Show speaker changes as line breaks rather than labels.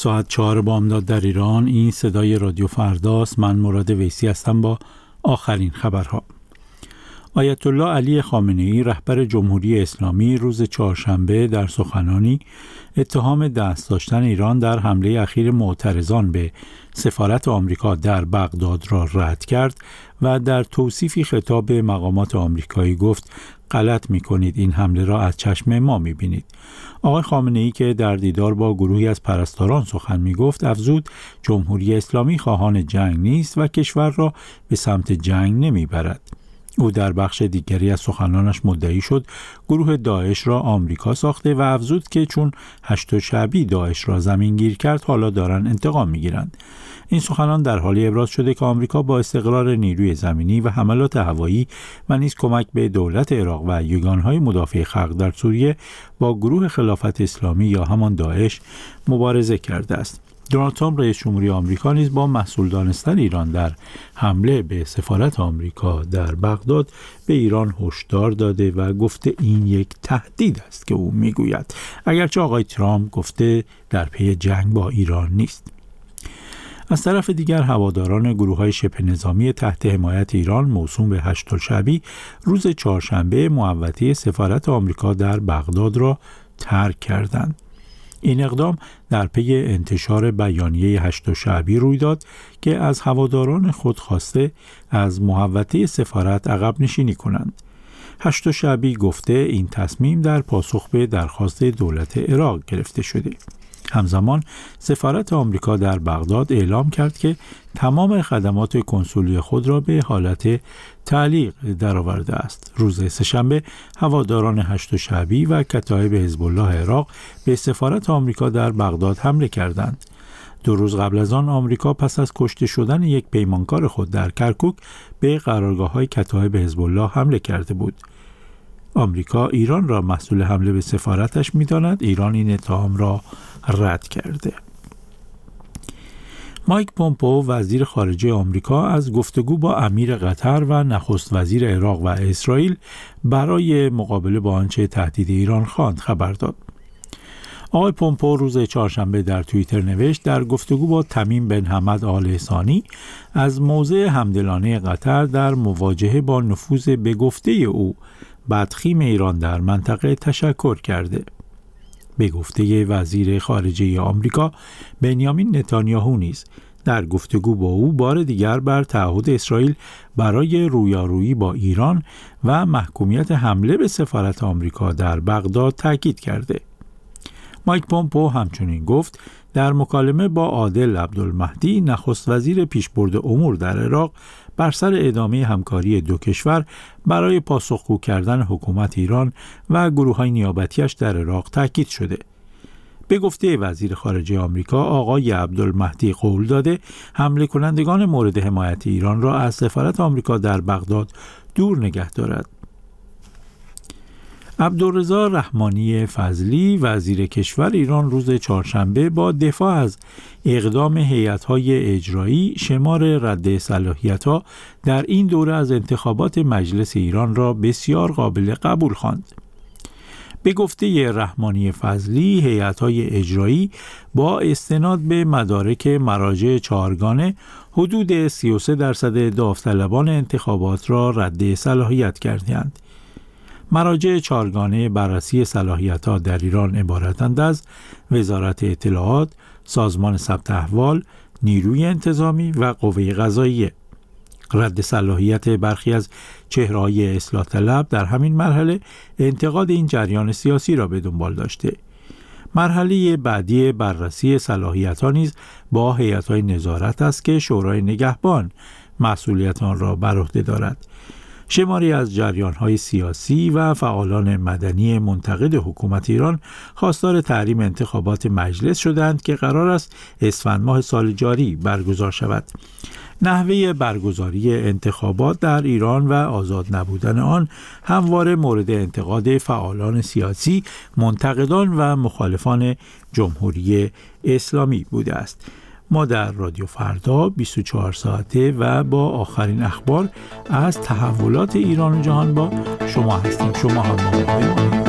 ساعت 4 بامداد در ایران. این صدای رادیو فرداست. من مراد ویسی هستم با آخرین خبرها. آیت الله علی خامنه‌ای رهبر جمهوری اسلامی روز چهارشنبه در سخنانی اتهام دست داشتن ایران در حمله اخیر معترضان به سفارت آمریکا در بغداد را رد کرد و در توصیفی خطاب به مقامات آمریکایی گفت غلط می‌کنید، این حمله را از چشم ما می‌بینید. آقای خامنه‌ای که در دیدار با گروهی از پرستاران سخن می‌گفت افزود جمهوری اسلامی خواهان جنگ نیست و کشور را به سمت جنگ نمی‌برد. او در بخش دیگری از سخنانش مدعی شد گروه داعش را آمریکا ساخته و افزود که چون هشت شعبی داعش را زمینگیر کرد حالا دارن انتقام میگیرند. این سخنان در حالی ابراز شده که آمریکا با استقرار نیروی زمینی و حملات هوایی و نیز کمک به دولت عراق و یگانهای مدافع خلق در سوریه با گروه خلافت اسلامی یا همان داعش مبارزه کرده است. دونالد ترامپ رئیس جمهوری آمریکا نیز با مسئول دانستن ایران در حمله به سفارت آمریکا در بغداد به ایران هشدار داده و گفته این یک تهدید است که او میگوید، اگرچه آقای ترامپ گفته در پی جنگ با ایران نیست. از طرف دیگر هواداران گروه‌های شبه نظامی تحت حمایت ایران موسوم به هشت‌الشعبی روز چهارشنبه محوطه سفارت آمریکا در بغداد را ترک کردند. این اقدام در پی انتشار بیانیه هشت‌الشعبی روی داد که از هواداران خود خواسته از محوطه سفارت عقب نشینی کنند. هشت‌الشعبی گفته این تصمیم در پاسخ به درخواست دولت عراق گرفته شده. همزمان سفارت آمریکا در بغداد اعلام کرد که تمام خدمات کنسولی خود را به حالت تعلیق درآورده است. روز سه‌شنبه هواداران هشت‌الشعبی و کتایب حزب الله عراق به سفارت آمریکا در بغداد حمله کردند. 2 روز قبل از آن آمریکا پس از کشته شدن یک پیمانکار خود در کرکوک به قرارگاه‌های کتایب حزب الله حمله کرده بود. آمریکا ایران را مسئول حمله به سفارتش می‌داند. ایران این اتهام را رد کرده. مایک پومپئو وزیر خارجه آمریکا از گفتگو با امیر قطر و نخست وزیر عراق و اسرائیل برای مقابله با آنچه تهدید ایران خواند خبر داد. آقای پومپئو روز چهارشنبه در توییتر نوشت در گفتگو با تمیم بن حمد آل احسانی از موضع همدلانه قطر در مواجهه با نفوذ به گفته او بدخیم ایران در منطقه تشکر کرده. به گفته وزیر خارجه آمریکا بنیامین نتانیاهو نیز در گفتگو با او بار دیگر بر تعهد اسرائیل برای رویارویی با ایران و محکومیت حمله به سفارت آمریکا در بغداد تاکید کرده. مایک پومپئو همچنین گفت در مکالمه با عادل عبدالمهدی نخست وزیر پیشبرد امور در عراق بر سر ادامه همکاری دو کشور برای پاسخگو کردن حکومت ایران و گروه‌های نیابتیش در عراق تاکید شده. به گفته وزیر خارجه آمریکا آقای عبدالمهدی قول داده حمله کنندگان مورد حمایت ایران را از سفارت آمریکا در بغداد دور نگه دارد. عبدالرضا رحمانی فضلی وزیر کشور ایران روز چهارشنبه با دفاع از اقدام هیئت‌های اجرایی شمار رد صلاحیت‌ها در این دوره از انتخابات مجلس ایران را بسیار قابل قبول خواند. به گفته رحمانی فضلی هیئت‌های اجرایی با استناد به مدارک مراجع چهارگانه حدود 33% داوطلبان انتخابات را رد صلاحیت کردند. مراجع چهارگانه بررسی صلاحیت‌ها در ایران عبارتند از وزارت اطلاعات، سازمان ثبت احوال، نیروی انتظامی و قوه قضاییه. رد صلاحیت برخی از چهره‌های اصلاح طلب در همین مرحله انتقاد این جریان سیاسی را به دنبال داشته. مرحله بعدی بررسی صلاحیت‌ها نیز با هیئت‌های نظارت است که شورای نگهبان مسئولیت آن را بر عهده دارد. شماری از جریان‌های سیاسی و فعالان مدنی منتقد حکومت ایران خواستار تحریم انتخابات مجلس شدند که قرار است اسفند ماه سال جاری برگزار شود. نحوه برگزاری انتخابات در ایران و آزاد نبودن آن همواره مورد انتقاد فعالان سیاسی، منتقدان و مخالفان جمهوری اسلامی بوده است. ما در رادیو فردا 24 ساعته و با آخرین اخبار از تحولات ایران و جهان با شما هستیم. شما هم با ما بمانید.